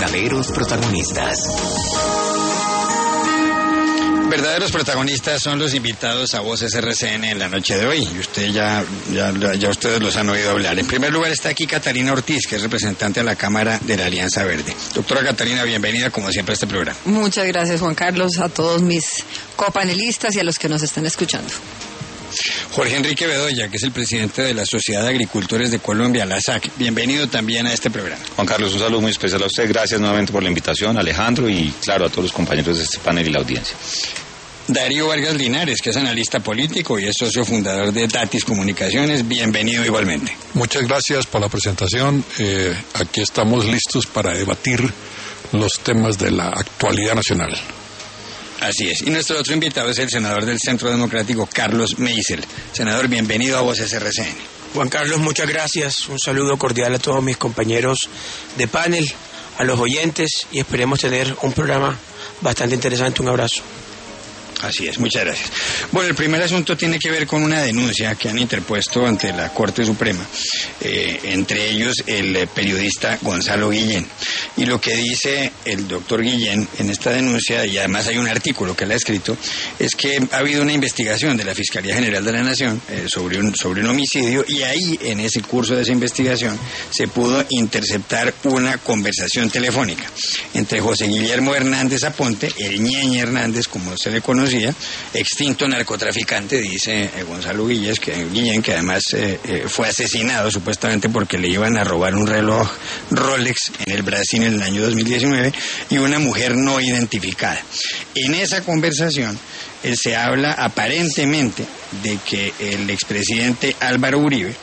verdaderos protagonistas. Verdaderos protagonistas son los invitados a Voces RCN en la noche de hoy. Y usted ya ustedes los han oído hablar. En primer lugar está aquí Catalina Ortiz, que es representante a la Cámara de la Alianza Verde. Doctora Catalina, bienvenida como siempre a este programa. Muchas gracias, Juan Carlos, a todos mis copanelistas y a los que nos están escuchando. Jorge Enrique Bedoya, que es el presidente de la Sociedad de Agricultores de Colombia, la SAC. Bienvenido también a este programa. Juan Carlos, un saludo muy especial a usted. Gracias nuevamente por la invitación, Alejandro, y claro, a todos los compañeros de este panel y la audiencia. Darío Vargas Linares, que es analista político y es socio fundador de Datis Comunicaciones. Bienvenido igualmente. Muchas gracias por la presentación. Aquí estamos listos para debatir los temas de la actualidad nacional. Así es. Y nuestro otro invitado es el senador del Centro Democrático, Carlos Meisel. Senador, bienvenido a Voces RCN. Juan Carlos, muchas gracias. Un saludo cordial a todos mis compañeros de panel, a los oyentes, y esperemos tener un programa bastante interesante. Un abrazo. Así es, muchas gracias. Bueno, el primer asunto tiene que ver con una denuncia que han interpuesto ante la Corte Suprema, entre ellos el periodista Gonzalo Guillén. Y lo que dice el doctor Guillén en esta denuncia, y además hay un artículo que él ha escrito, es que ha habido una investigación de la Fiscalía General de la Nación sobre un homicidio, y ahí, en ese curso de esa investigación, se pudo interceptar una conversación telefónica entre José Guillermo Hernández Aponte, el Ñeñe Hernández, como se le conoce, extinto narcotraficante, dice Gonzalo Guillén, que además fue asesinado supuestamente porque le iban a robar un reloj Rolex en el Brasil en el año 2019, y una mujer no identificada. En esa conversación se habla aparentemente de que el expresidente Álvaro Uribe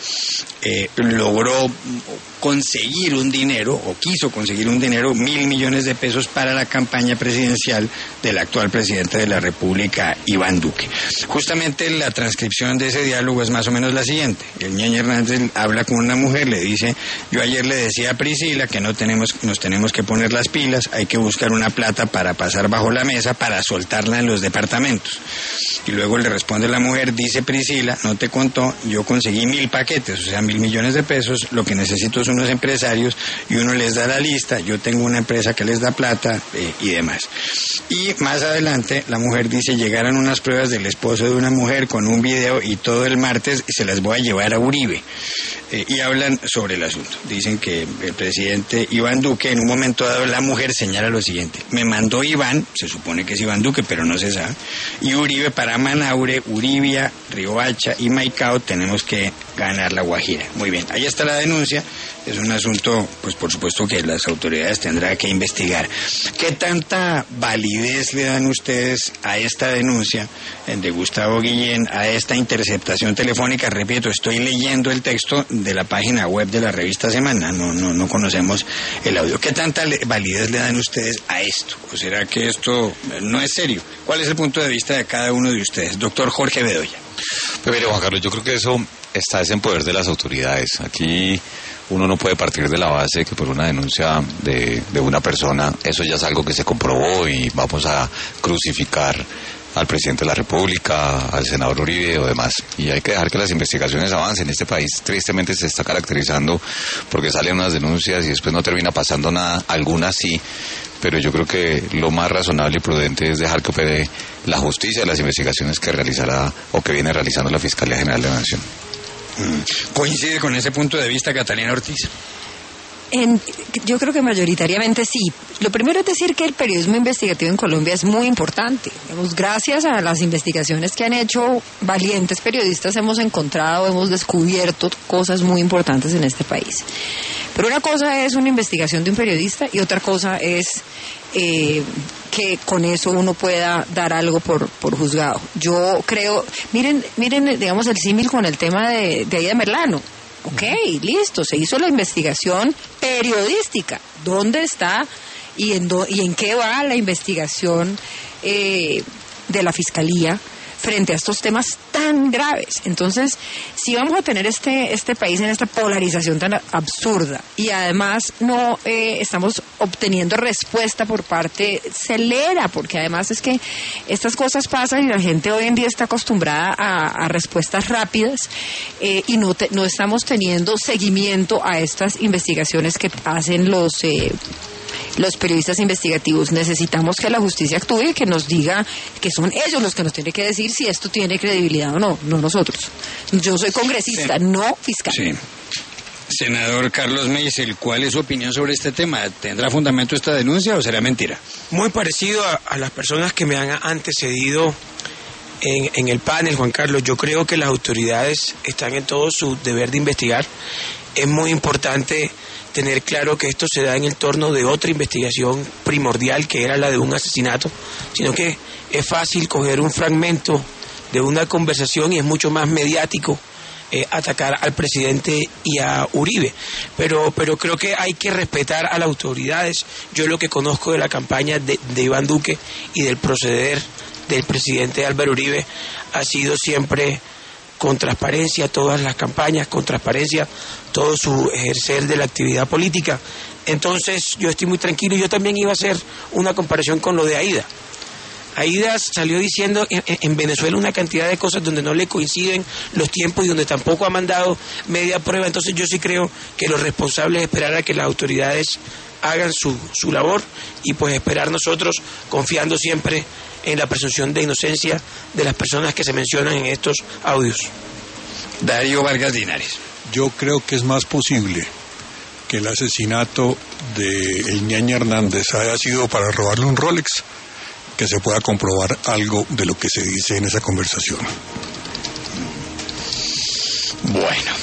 logró conseguir un dinero, o quiso conseguir un dinero, 1.000 millones de pesos para la campaña presidencial del actual presidente de la República, Iván Duque. Justamente la transcripción de ese diálogo es más o menos la siguiente. El Ñeñe Hernández habla con una mujer, le dice: yo ayer le decía a Priscila que nos tenemos que poner las pilas, hay que buscar una plata para pasar bajo la mesa para soltarla en los departamentos. Y luego le responde la mujer: dice Priscila, no te contó, yo conseguí 1.000 paquetes, o sea, 1.000 millones de pesos, lo que necesito son unos empresarios, y uno les da la lista, yo tengo una empresa que les da plata, y demás. Y más adelante la mujer dice: llegaron unas pruebas del esposo de una mujer con un video, y todo el martes se las voy a llevar a Uribe. Y hablan sobre el asunto. Dicen que el presidente Iván Duque, en un momento dado, la mujer señala lo siguiente: me mandó Iván, se supone que es Iván Duque, pero no se sabe, y Uribe para Manaure, Uribia, Riohacha y Maicao, tenemos que ganar la Guajira. Muy bien, ahí está la denuncia. Es un asunto, pues por supuesto que las autoridades tendrán que investigar. ¿Qué tanta validez le dan ustedes a esta denuncia de Gustavo Guillén, a esta interceptación telefónica? Repito, estoy leyendo el texto de la página web de la revista Semana, no conocemos el audio. ¿Qué tanta validez le dan ustedes a esto? ¿O será que esto no es serio? ¿Cuál es el punto de vista de cada uno de ustedes? Doctor Jorge Bedoya. Pues mire, Juan Carlos, yo creo que eso está en poder de las autoridades. Aquí uno no puede partir de la base que por una denuncia de una persona, eso ya es algo que se comprobó y vamos a crucificar al presidente de la República, al senador Uribe o demás. Y hay que dejar que las investigaciones avancen. Este país tristemente se está caracterizando porque salen unas denuncias y después no termina pasando nada, algunas sí, pero yo creo que lo más razonable y prudente es dejar que opere la justicia, las investigaciones que realizará o que viene realizando la Fiscalía General de la Nación. ¿Coincide con ese punto de vista Catalina Ortiz? Yo creo que mayoritariamente sí. Lo primero es decir que el periodismo investigativo en Colombia es muy importante. Gracias a las investigaciones que han hecho valientes periodistas hemos descubierto cosas muy importantes en este país. Pero una cosa es una investigación de un periodista y otra cosa es que con eso uno pueda dar algo por juzgado. Yo creo, miren, digamos, el símil con el tema de Aida Merlano. Ok, listo, se hizo la investigación periodística. ¿Dónde está y en qué va la investigación de la Fiscalía frente a estos temas tan graves? Entonces, si vamos a tener este país en esta polarización tan absurda y además no estamos obteniendo respuesta por parte celera, porque además es que estas cosas pasan y la gente hoy en día está acostumbrada a respuestas rápidas y no estamos teniendo seguimiento a estas investigaciones que hacen los periodistas investigativos necesitamos que la justicia actúe y que nos diga que son ellos los que nos tienen que decir si esto tiene credibilidad o no, no nosotros. Yo soy congresista, no fiscal. Sí. Senador Carlos Meisel, ¿cuál es su opinión sobre este tema? ¿Tendrá fundamento esta denuncia o será mentira? Muy parecido a las personas que me han antecedido en el panel, Juan Carlos. Yo creo que las autoridades están en todo su deber de investigar. Es muy importante tener claro que esto se da en el torno de otra investigación primordial, que era la de un asesinato, sino que es fácil coger un fragmento de una conversación y es mucho más mediático atacar al presidente y a Uribe, pero creo que hay que respetar a las autoridades. Yo lo que conozco de la campaña de Iván Duque y del proceder del presidente Álvaro Uribe ha sido siempre con transparencia todas las campañas, con transparencia todo su ejercer de la actividad política. Entonces yo estoy muy tranquilo. Yo también iba a hacer una comparación con lo de Aida. Aida salió diciendo en Venezuela una cantidad de cosas donde no le coinciden los tiempos y donde tampoco ha mandado media prueba. Entonces yo sí creo que lo responsable es esperar a que las autoridades hagan su labor y pues esperar nosotros, confiando siempre en la presunción de inocencia de las personas que se mencionan en estos audios. Darío Vargas Linares. Yo creo que es más posible que el asesinato de el Ñaña Hernández haya sido para robarle un Rolex, que se pueda comprobar algo de lo que se dice en esa conversación. Bueno,